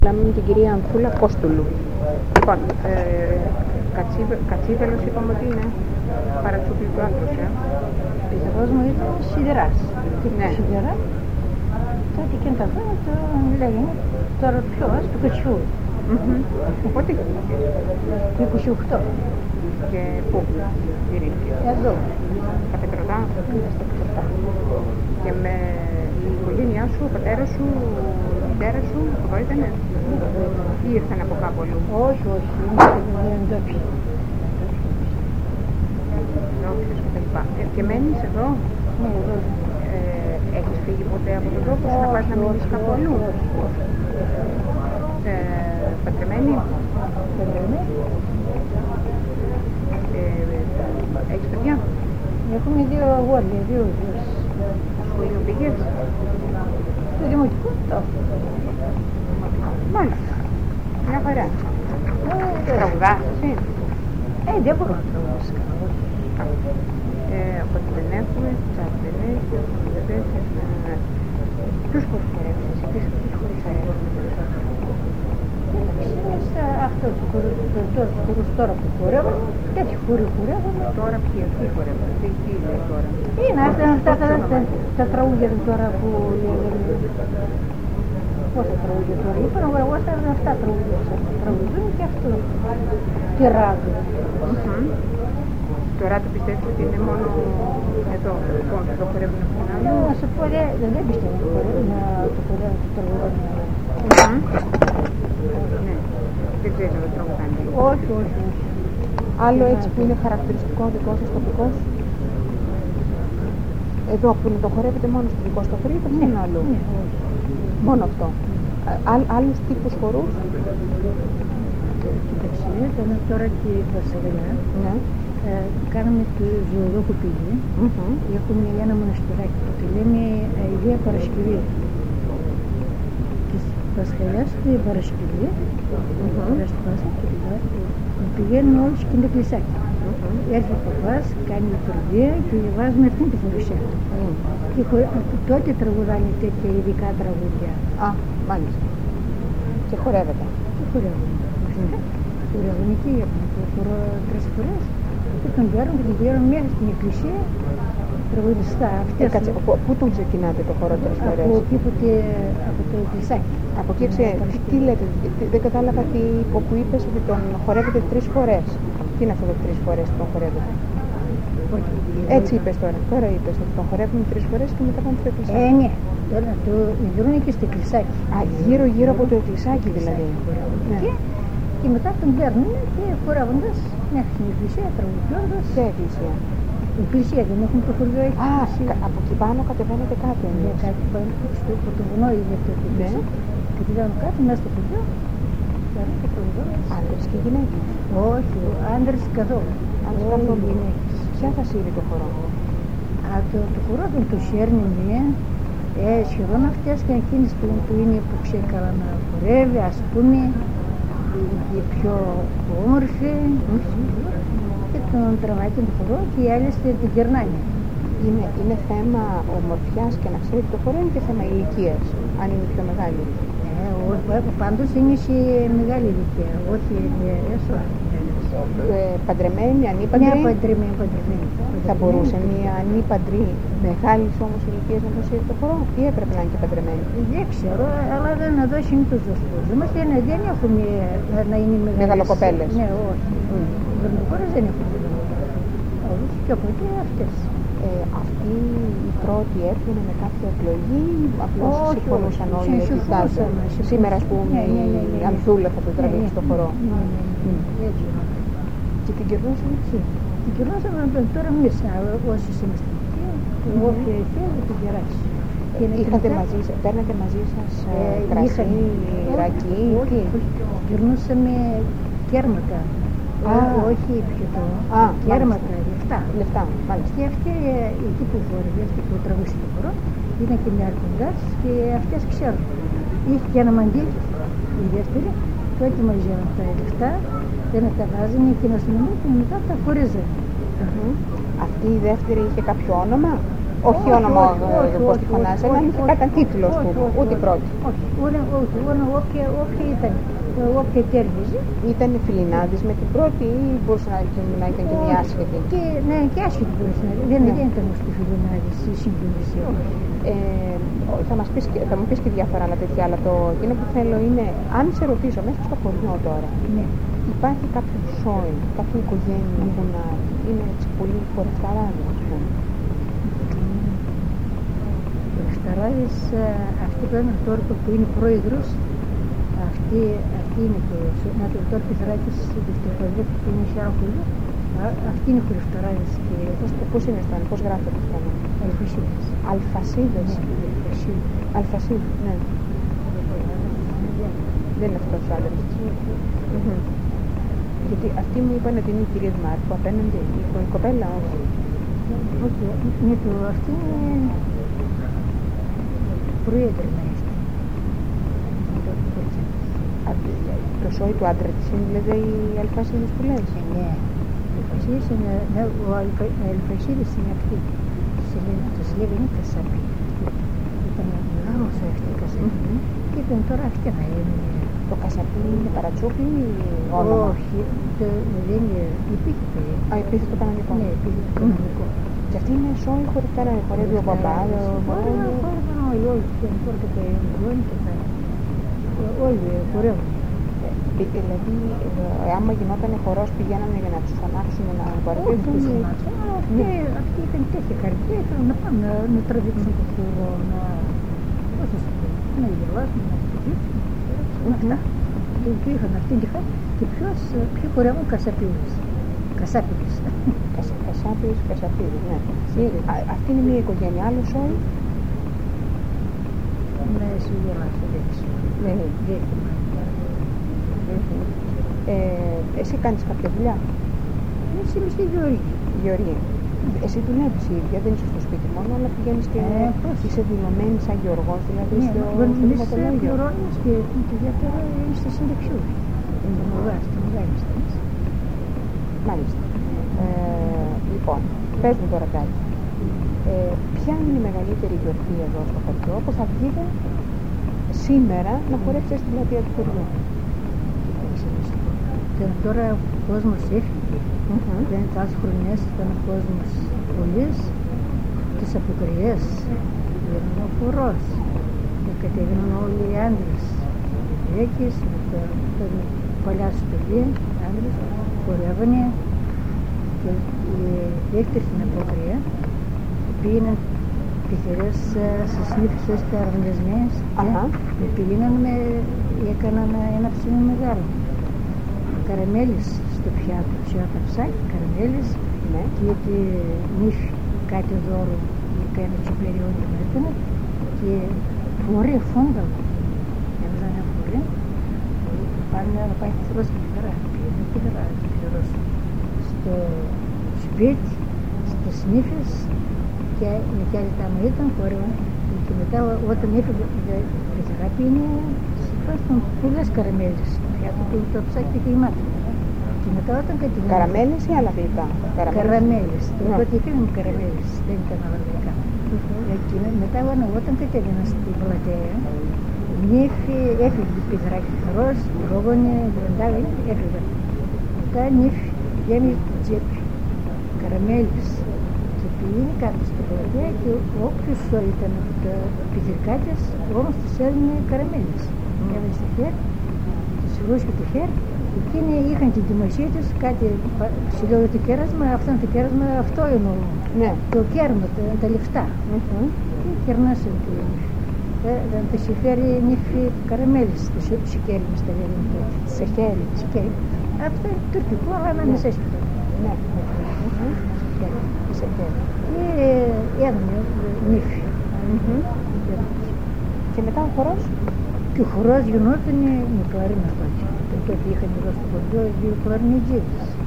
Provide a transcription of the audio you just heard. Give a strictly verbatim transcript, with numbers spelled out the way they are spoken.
Μιλάμε με την κυρία Ανθούλα Κόστουλου. Λοιπόν, ε, κατσίβε, κατσίβελος είπαμε ότι είναι παρατσούκλι του άντρος, ε. Δυστυχώς μου ήταν σιδεράς. Ναι. Σιδερά. Τότε και τα δω, το λέγανε τώρα ποιος, του Κατσιού. Mm-hmm. Οπότε, του είκοσι οκτώ. Και πού ειρήνηκε? Εδώ. Τα Πετρωτά. Είναι στα Πετρωτά. Και με η οικογένειά σου, ο πατέρας σου, η μητέρα σου, εδώ ήτανε? Ή ήρθαν από κάπου αλλού? Όχι, όχι, είναι ντόπιοι. Ντόπιος και τα λοιπά. Ε, και μένεις εδώ? Ναι, εδώ. Ε, έχεις φύγει ποτέ από τον τόπο σου να πας να μείνεις κάπου αλλού? Ε, παντρεμένη? Παντρεμένη. Ε, έχεις παιδιά? Έχουμε δύο αγόρια, δύο γιος. Σχολείο πήγες? Το δημοτικό, το. Μάλιστα. Μια χαρά. Τραγουδάς εσύ? Ε, δεν μπορώ να τραγουδάσω. Ε, από την δεν έχουμε, τσάπ δεν έχει, δεν έχεις. Ποιους χωρίς χαρεύεις εσύ, ποιους χωρίς χαρεύεις? Είναι αυτό το χορούς τώρα που χορεύουν, τέτοιοι χοροί χορεύουν. Τώρα ποιοι, ποιοι χορεύουν, τι είναι τώρα? Είναι αυτά τα τραγούδια τώρα που λέγανε. Πόσα τραγούδια τώρα είπαν, εγώ θα αυτά τραγουδούν και αυτό. Τη ράδο. Το ράδο πιστεύεις ότι είναι μόνο εδώ, λοιπόν, εδώ χορεύουν αυτόν άλλο? Να σου πω, δεν πιστεύω να το χορεύουν, το τραγουδούν. Ναι, δεν ξέρεις να το τραγουδάνε. Όχι, όχι, όχι. Άλλο έτσι που είναι χαρακτηριστικό δικό σας τοπικός? Εδώ που το χορεύετε μόνο στο δικό στο χωρίο, δεν είναι άλλο? Μόνο αυτό. Άλλους τύπους χορούς? Κοίταξε, τώρα και η Βασιλιά. Ναι. Ε, κάναμε το ζωοδόκο πηγή. Mm-hmm. Έχουμε ένα μοναστηράκι που τη λέμε Αγία Παρασκευή. Της Πασχαλιάς την Παρασκευή. Mm-hmm. Πηγαίνουν όλοι και είναι κλεισάκι. Mm-hmm. Έρχεται ο παπάς, κάνει λειτουργία και διαβάζουμε αυτήν τη φορουσιά. Mm-hmm. Και χω... τότε τραγουδάνε τέτοια ειδικά τραγούδια. Α, μάλιστα. Και χορεύετε? Και χορεύουν. Χορεύουν εκεί, το χορό τρεις φορές. Και τον παίρνουν και τον πήραν μέσα στην εκκλησία τραγουδιστά. Ε, κάτσε, πού τον ξεκινάτε το χορό τρεις φορές? Από εκεί που και, από το εκκλησάκι. Από εκεί ξέρετε, τι, τι λέτε, τι, δεν κατάλαβα τι, όπου είπες ότι τον χορεύετε τρεις φορές. Τι είναι αυτό το τρεις φορές που τον χορεύετε? Όχι. Έτσι είπες τώρα, τώρα είπες ότι τον χορεύουν τρεις φορές και μετά πάνε στο εκκλησάκι. Ε, ναι, τώρα το ιδρούν και στο εκκλησάκι. Α, γύρω γύρω από το εκκλησάκι δηλαδή. Ναι. Και, και μετά τον παίρνουν και χορεύοντας μέχρι την εκκλησία, τραγουδώντας. Σε εκκλησία? Η εκκλησία δεν έχουν το χωριό εκεί. Α, από εκεί πάνω κατεβαίνετε κάτω? Ναι, κάτι πάνω, στο το βουνό είναι αυτό το εκκλησία. Κατεβαίνουν κάτω μέσα στο χωριό. Άντρες και γυναίκες? Όχι, άντρες καθόλου. Όλοι γυναίκες. Ποια θα σύρει το χορό? Α, το, το χορό δεν το σέρνει μία. Ε, σχεδόν αυτές και εκείνες που, που είναι που ξέρει καλά να χορεύει, ας πούμε, οι, οι πιο όμορφοι. Mm-hmm. Και τον τραβάει τον χορό και οι άλλες την κερνάνε. Είναι, είναι θέμα ομορφιάς και να ξέρει το χορό, είναι και θέμα ηλικίας, αν είναι πιο μεγάλη? Ε, πάντως είναι σε μεγάλη ηλικία, όχι νεαρές, όχι. Ε, παντρεμένη, ανήπαντρη? Ναι, παντρεμένη, παντρεμένη. Θα μπορούσε μια ανήπαντρη μεγάλης όμως ηλικίας να δώσει το χορό ή έπρεπε να είναι και παντρεμένη? Δεν ξέρω, αλλά δεν εδώ συνήθως δεν σπουδάζομαστε, δεν έχουμε να είναι μεγάλες. Μεγαλοκοπέλες? Ναι, όχι. Μεγαλοκοπέλες δεν έχουμε μεγαλοκοπέλες. Και από εκεί αυτές. Ε, αυτοί οι πρώτοι έρχονται με κάποια εκλογή ή απλώς συμφωνούσαν όλοι? Σήμερα ας πούμε η Ανθούλα θα το τραβήξει το χορό. Έτσι. Και την κερνούσαμε εκεί? Την κερνούσαμε τώρα εμείς, όσοι είμαστε εκεί, όποια θέλει την κεράσει. Είχατε μαζί σας, παίρνατε μαζί σας κρασί, ρακί? Όχι, κερνούσαμε κέρματα. Όχι πιωτό, κέρματα, λεφτά. Λεφτά, μάλιστα. Και αυτή εκεί που χορεύει, αυτή που τραγούσει το χορό, είναι και μια αρχοντάς και αυτές ξέρουν. Είχε και ένα μαντίλι, η δεύτερη, τότε μαζεύαν τα λεφτά, δεν τα βάζανε εκείνο στην ομάδα και μετά τα χωρίζανε. Mm-hmm. Αυτή η δεύτερη είχε κάποιο όνομα? Όχι όνομα, πώς τη φωνάζανε, αν είχε κατά τίτλο, ας πούμε, ούτε η πρώτη. Όχι, όποια ήταν, όποια κέρδιζε. Ήταν φιλινάδης με την πρώτη ή μπορούσε να ήταν και μια άσχετη? Ναι, και άσχετη μπορούσε να ήταν. Δεν ήταν όμως τη φιλινάδης, η σύγκρουση. Θα μας πεις, θα μου πεις και διάφορα άλλα τέτοια, αλλά το εκείνο που θέλω είναι, αν σε ρωτήσω μέσα στο χωριό τώρα, υπάρχει κάποιο σόι, κάποια οικογένεια που να είναι έτσι πολύ χορευταράδες, ας πούμε? Χορευταράδες, αυτή που είναι τώρα που είναι πρόεδρος, αυτή, αυτή είναι το, να το τώρα πιθαράκης δευτεροπαιδεύει που είναι χειροκούλου, αυτή είναι χορευταράδες. Πώς είναι αυτό, πώς γράφεται αυτό? Αλφασίδες. Αλφασίδες. Αλφασίδες, ναι. Δεν είναι αυτός ο άντρας. Γιατί αυτοί μου είπαν ότι είναι η κυρία Δημάρχου απέναντι, η κοπέλα, όχι? Όχι, είναι το, αυτή είναι προέδρευμα. Το σόι του άντρα της είναι δηλαδή οι αλφασίδες που λες? Ναι, οι αλφασίδες είναι, ο αλφασίδες είναι αυτή. Το Σλέβη είναι Κασάπη. Ήταν μεγάλος αυτή η Κασάπη. Και ήταν τώρα αυτή να είναι. Το Κασάπη είναι παρατσούκλι ή όνομα? Όχι, δεν είναι, υπήρχε το. Α, υπήρχε το κανονικό. Ναι, υπήρχε το κανονικό. Και αυτή είναι σόι χορευτάρα, χορεύει ο μπαμπάς. Όχι, όχι, δεν τώρα και τα εγγόνια και τα... Όλοι χορεύουν. Δηλαδή, άμα γινόταν χορός, πηγαίνανε για να τους φωνάξουν να παρακολουθούν? Αυτή ήταν τέτοια καρδιά, ήθελαν να πάνε να τραβήξουν το χώρο, να γελάσουν, να στοιχήσουν, αυτά. Και είχαν αυτή τη χάρη και ποιοι χορεύουν Κασαπίδες. Κασάπιδες. Κασάπιδες, Κασαπίδες, ναι. Αυτή είναι μια οικογένεια, άλλο σόι? Ναι, σου γελάσω, δεν ξέρω. Ε, εσύ κάνεις κάποια δουλειά? Εσύ είμαι στη Γεωργία. Γεωργία. Εσύ δουλεύεις η ίδια, δεν είσαι στο σπίτι μόνο, αλλά πηγαίνεις και ε, είσαι δηλωμένη σαν Γεωργός, δηλαδή ναι, στο δημοτολόγιο. Εμείς πληρώνουμε και ιδιαίτερα είμαστε συνταξιούχοι. Είναι μεγάλη, στο μεγάλη στάση. Μάλιστα. Ε, λοιπόν, πες μου τώρα κάτι. Ε, ποια είναι η μεγαλύτερη γιορτή εδώ στο χωριό που θα βγείτε σήμερα να χορέψετε στην πλατεία του χωριού? Τώρα ο κόσμος έφυγε, δεν ήταν άλλες χρονιές, ήταν ο κόσμος πολλής, τις αποκριές, ήταν ο χορός, και κατέβαιναν όλοι οι άντρες, οι γυναίκες, με τα παλιά στολή, άντρες, χορεύανε, και οι δεύτεροι στην αποκριά πήγαιναν πιθερές στις νύφες και αρβανδεσμένες, και πήγαιναν με, έκαναν ένα ψήνο μεγάλο. Καραμέλες στο πιάτο, πιάτο ψάκι, καραμέλες, ναι. Και τη νύφη κάτι δώρο, έκανε τσιπλεριόνι με έκανε, και φορεί φόνταλο. Έβαζα ένα φορεί, πάνε να πάει θερός και πιδερά, πήγαινε πιδερά, θερός στο σπίτι, στις νύφες, και με κι άλλη τάμα ήταν χορεύαν, και μετά όταν έφυγε, η αγάπη είναι υπάρχουν πολλές καραμέλες στο πιάτο, το ψάκι και η μάτι. Και μετά όταν κατηγορούν... Καραμέλες ή άλλα γλυκά? Καραμέλες. Το πρώτο είχαμε καραμέλες, δεν ήταν άλλα γλυκά. Και μετά όταν κατέβαινα στην πλατεία, η νύφη έφυγε πιδράκι θερός, ρόγωνε, βροντάγανε, έφυγε. Μετά η νύφη γέμιζε το τσέπι, καραμέλες. Και πήγαινε κάτω στην πλατεία και όποιος ήταν από τα πιδρικάτες, όμως τους έδινε καραμέλες. Έβαλε στο χέρι, τους ρούσκε το χέρι, εκείνοι είχαν την δημοσία τους, κάτι σου λέω το κέρασμα, αυτό είναι το κέρασμα, αυτό εννοώ. Ναι. Το κέρμα, τα, τα λεφτά. Mm-hmm. Και κερνάσαν τη νύφη. Θα τους φέρει η νύφη καραμέλες, το σικέρι μας τα λέγανε τότε. Σικέρι. Σικέρι. Αυτό είναι τουρκικό, αλλά είναι μεσέσπιτο. Ναι. Σικέρι. Και έδωνε νύφη. Και μετά ο χορός? Και ο χορός γινόταν με κλαρίνα τότε. Τότε είχαν εδώ στο χωριό δύο κλαρινιτζίδες.